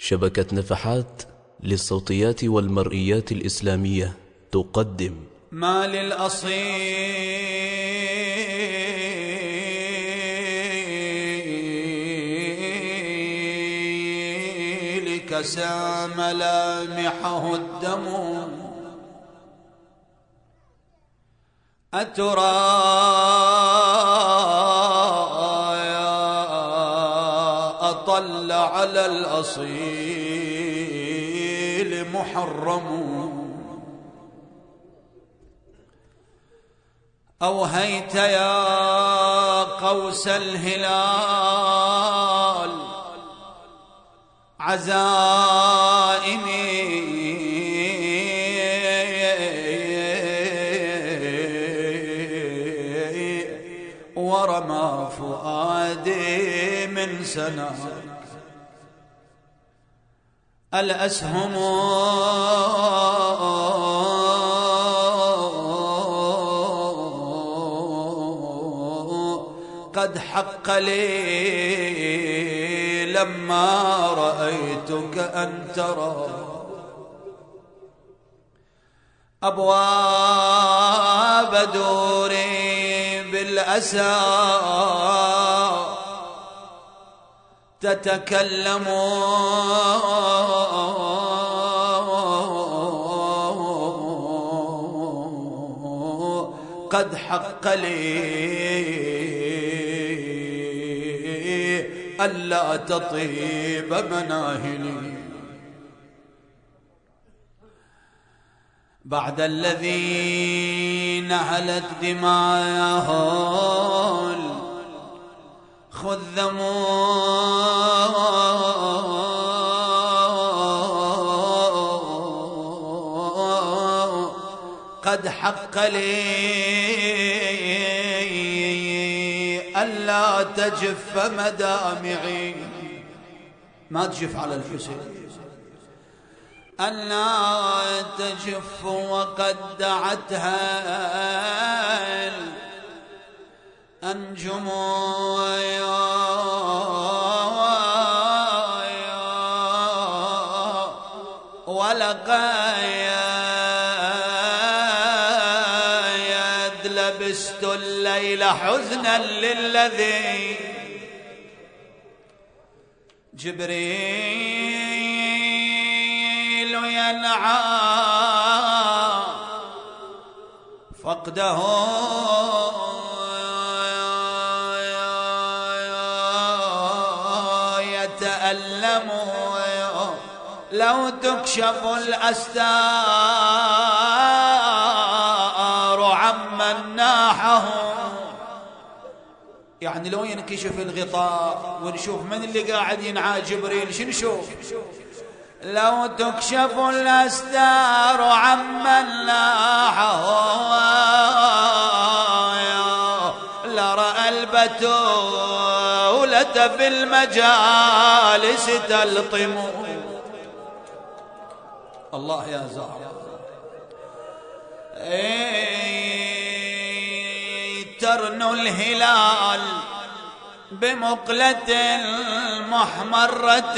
شبكة نفحات للصوتيات والمرئيات الإسلامية تقدم ما للأصيل كسى ملامحه الدم أترى أطل على الأصيل محرم أوهيت يا قوس الهلال عزائمي ورمى فؤادي من سناك الأسهم قد حق لي لما رأيتك أن ترى أبواب دوري بالأسى تتكلم قد حق لي ألا تطيب مناهلي بعد الذي نهلت دماءهم خذموا قد حق لي ألا تجف مدامعي ما تجف على الحسين ألا تجف وقد دعتها الأنجم ولقد لبست الليل حزنا للذي جبريل ينعى فقده يتألم لو تكشف الأستار عمن ناحه يعني لو ينكشف الغطاء ونشوف من اللي قاعد ينعى جبريل شو نشوف لو تكشف الأستار عمن ناحه لرأى البتولة في المجالس تلطم الله يا زهرة ترنو الهلال بمقلة محمرة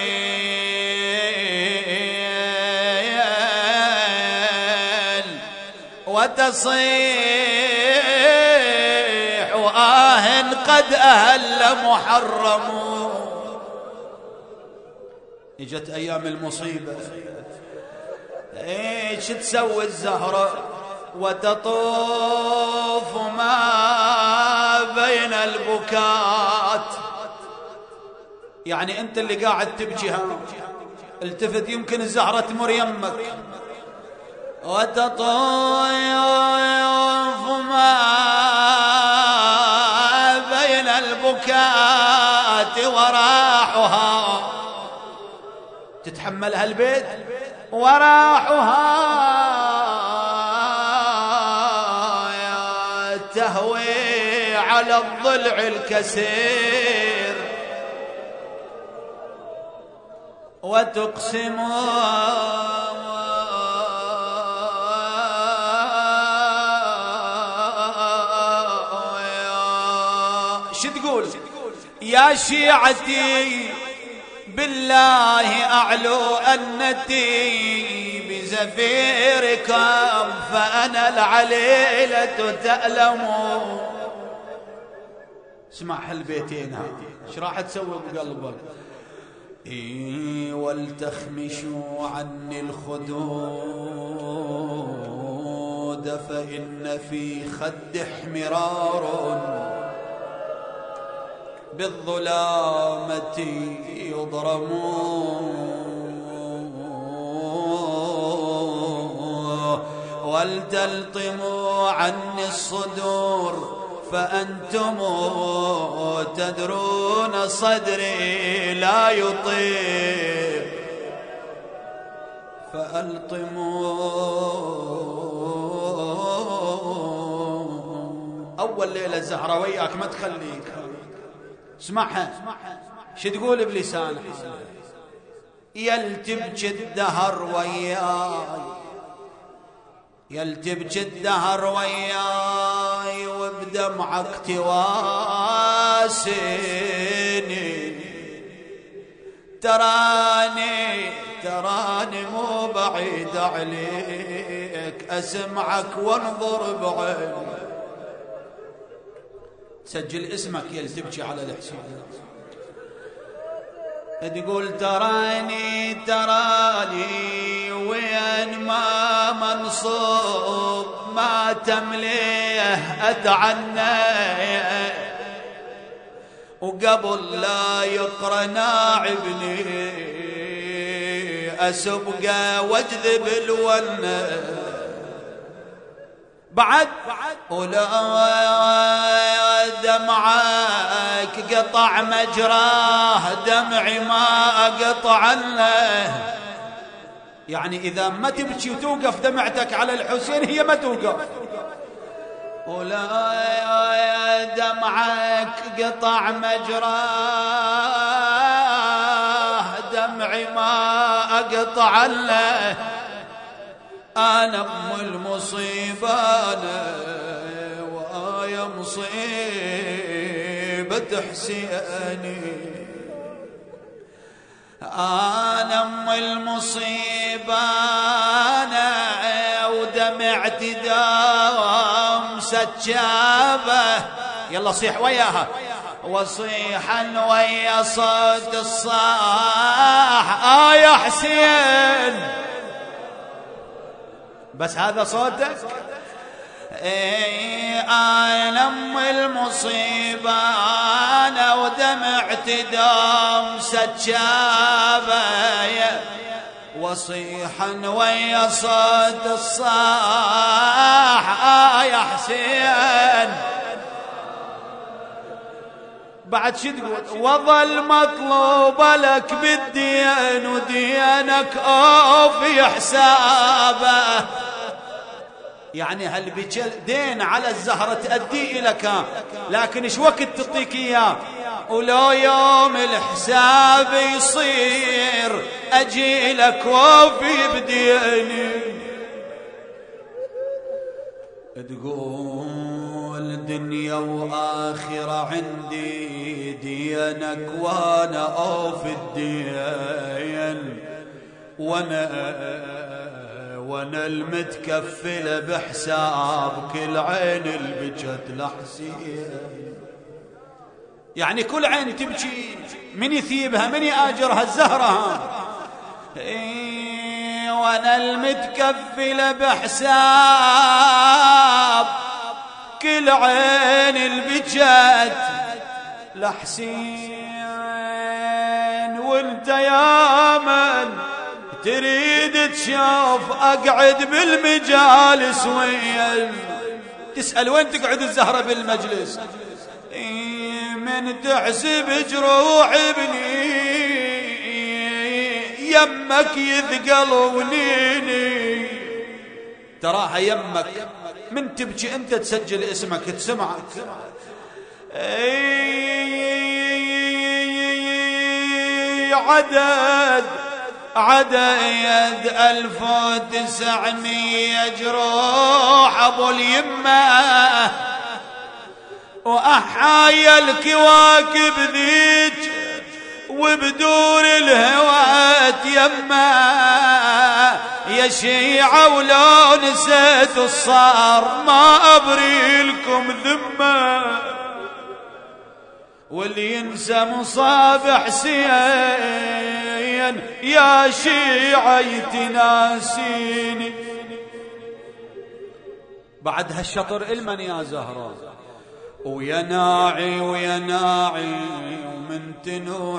وتصيح قد أهل محرم اجت أيام المصيبة ايش تسوي الزهرة وتطوف ما بين البكات يعني انت اللي قاعد تبكيها التفت يمكن الزهرة تمر يمك وتطوف ما بين البكات وراحها تتحملها البيت وراحها تهوي على الضلع الكسير وتقسم شو تقول يا شيعتي بالله أعلو أنتي بزفيركم فأنا العليلة تألموا. اسمع هالبيتين ايش راح تسوي بقلبك؟ ولتخمشوا عني الخدود فإن في خد احمرار بالظلامة يضرمون. ولتلطموا عني الصدور فأنتم تدرون صدري لا يطيق فألطموا. أول ليلة الزهرة وياك ما تخليك. اسمعها شو تقول بلسانك؟ يلتبج الدهر وياي يلتبج الدهر وياي وبدمعك تواسيني. تراني مو بعيد عليك أسمعك وانظر بعيني. سجل اسمك يلتبجي على الحسين. تقول تراني وين ما منصوب ما تمليه أتعنى وقبل لا يقرأ ناعبني أسبقه واجذب الونة بعد ولا دمعك قطع مجراه دمعي ما أقطع له. يعني إذا ما تبكي وتوقف دمعتك على الحسين هي ما توقف. ولا دمعك قطع مجراه دمعي ما أقطع له. أنا أم المصيبة أنا وآية مصيبة حسيني. أنا أم المصيبة أنا ودمعتي دام سجابة. يلا صيح وياها وصيحا ويا صوت الصاح يا حسين. بس هذا صوتك. أنا أم المصيبة أنا ودمعت دم سجابة وصيحا ويا صوت الصاح يا حسين. بعد شو تقول؟ وظل مطلوب لك بالدين ودينك في حسابه. يعني هالبجل دين على الزهرة تأدي إلك لكن إيش وقت تعطيك إياه؟ ولو يوم الحساب يصير أجي لك وفي بديني. تقول دنيا وآخرة عندي دينك وانا اوفي الدين وانا المتكفل بحساب كل عين البجت لحسين. يعني كل عين تبكي من يثيبها من يآجرها الزهرة. وانا المتكفل بحساب كل عين البجت لحسين. وانت يا من تريد تشوف اقعد بالمجالس وين تسأل وين تقعد الزهرة بالمجلس. من تحسب جروح ابني يمك يثقل ونيني. تراها يمك من تبكي انت تسجل اسمك تسمع. عدد 1900 جروح ابو اليمه وأحايا الكواكب ذيك وبدور الهوى تيمه يا شيعة ولو نسيت الصار ما أبري لكم ذمة واللي ينسى مصاب حسين يا شيعة يتناسيني. بعد هالشطر المن يا زهرة ويا ناعي ويا ناعي ومن تنوح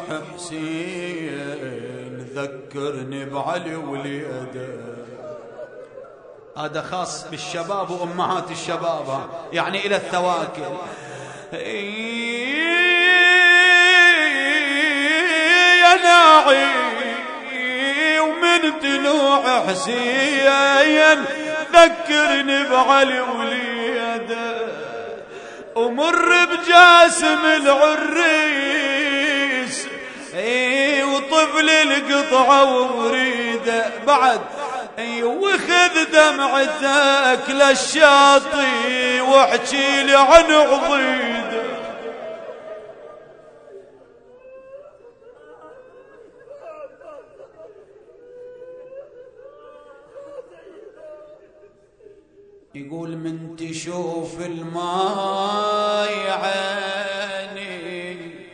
حسين ذكرني بعلي وليده. هذا خاص بالشباب وأمهات الشباب يعني إلى الثواكل. يا ناعي ومن تنوح حسين ذكرني بعلي وليده ومر بجاسم العريس وطفل القطعة ووريده بعد وخذ دمعتك للشاطي واحكي لي عن عضيده. يقول من تشوف الماي عيني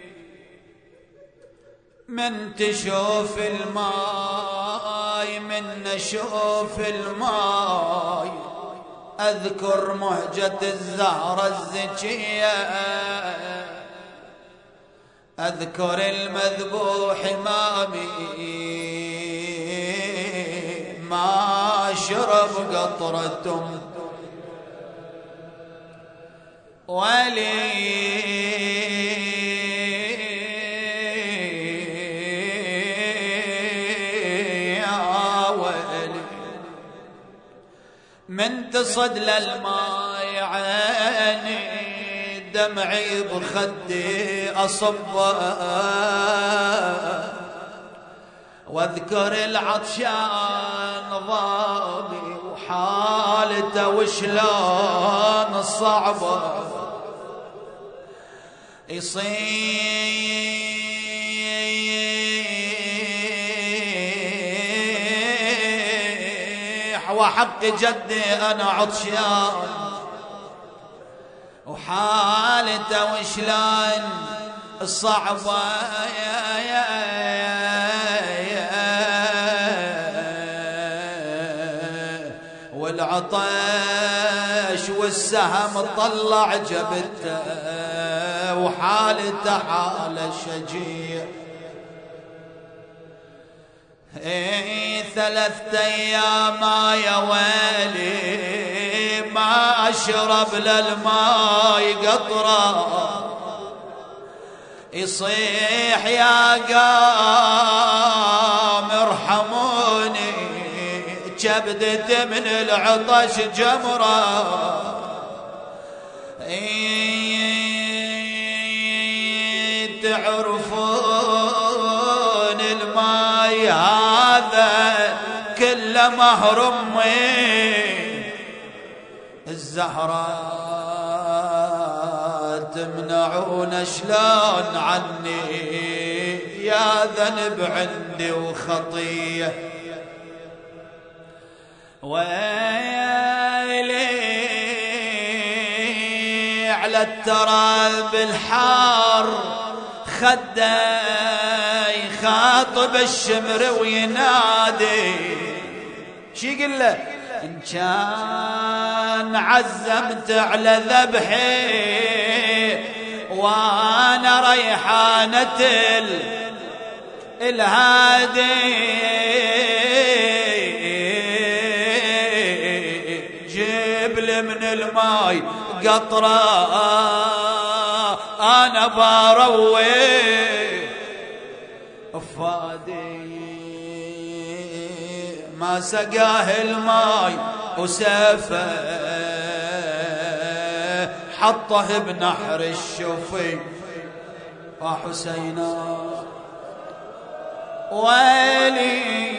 من تشوف الماي من نشوف الماي أذكر مهجة الزهرة الزكية أذكر المذبوح إمامي ما شرب قطرة ولي يا ولي من تصد للماء عيني دمعي بخدي أصبه واذكر العطشان ضابي وحالته وشلون صعبه يصيح وحق جدي أنا عطشان وحالته وشلون الصعبة والعطش والسهم طلع جبته وحالته حال شجيع 3 أيام يا ويلي ما أشرب للماي قطرة يصيح يا قام ارحموني كبدت من العطش جمرة تعرفون الماي هذا كله مهر أمي الزهراء تمنعون شلون عني يا ذنب عندي وخطيه ويلي على التراب الحار خده يخاطب الشمر وينادي شي يقول له إن كان عزمت على ذبحي وأنا ريحانة الهادي جيب لي من الماي قطرة أنا بروي فادي ما سقاه الماي وسافه حطه بنحر الشفي وحسينا ويلي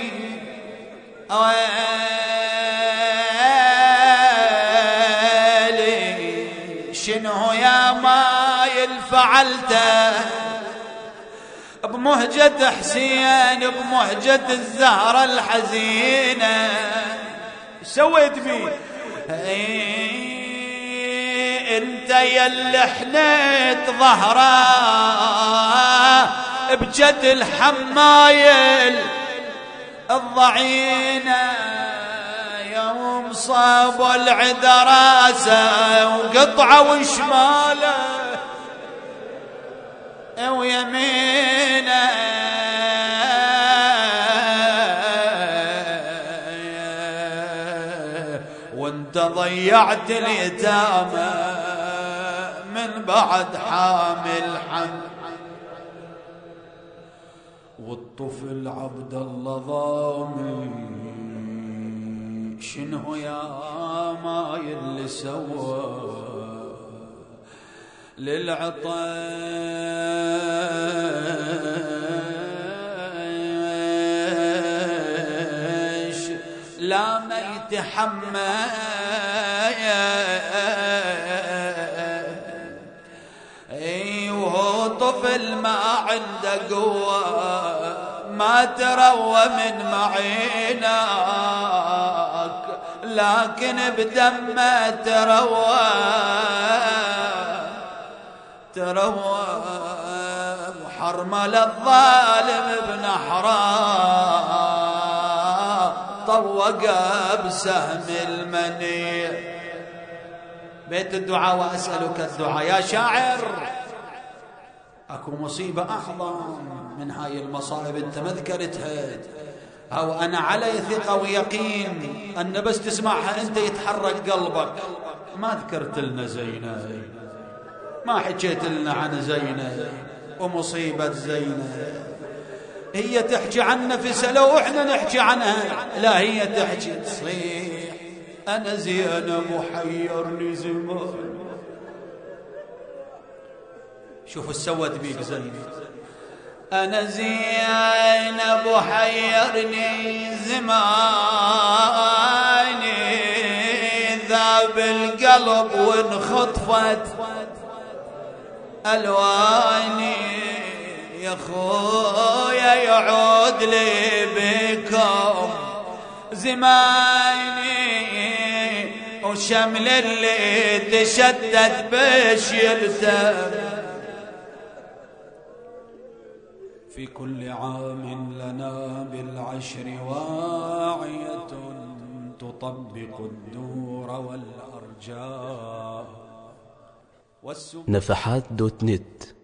ويلي شنو يا ماي فعلته بمهجة حسين بمهجة الزهرة الحزينة سويت بيه انت يلي حنيت ظهره بجد الحمايل الضعينة يوم صابوا العدا راسه وقطعوا شماله ويمينه وانت ضيعت اليتامى من بعد حامل حمل والطفل عبد الله ضامي شنو يا ما اللي سوى للعطش لا ما يتحمل وهو طفل ما عنده قوة ما تروى من معينك لكن بدمه تروى وحرمل الظالم بنحره طوقه بسهم المنيع. بيت الدعاء وأسألك الدعاء يا شاعر. اكو مصيبة اعظم من هاي المصائب انت ما ذكرتها او انا علي ثقة ويقين ان بس تسمعها انت يتحرك قلبك. ما ذكرت لنا زينب ما حكيت لنا عن زينب ومصيبة زينب. هي تحكي عن نفسها لو احنا نحكي عنها لا هي تحكي تصيح انا زينب وحيرني زمان. شوفوا سوت بيك زينب انا زينب وحيرني زماني ذاب القلب وانخطفت الواني يا خويا يعود لي بكم زماني وشمل اللي تشدد بشيلته في كل عام لنا بالعشر واعية تطبق الدور والأرجاء نفحات.net